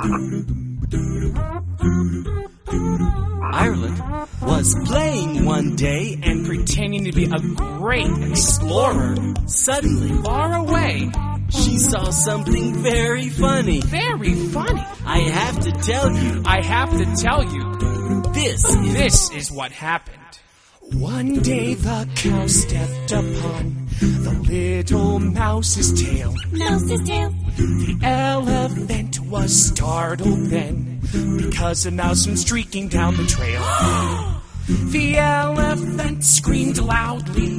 Ireland was playing one day and pretending to be a great explorer. suddenly Far away. she saw something very funny. Very funny. I have to tell you, I have to tell you, this is what happened. One day the cow stepped upon the little mouse's tail. Mouse's tail. The elephant was startled then, because a mouse went streaking down the trail. The elephant screamed loudly.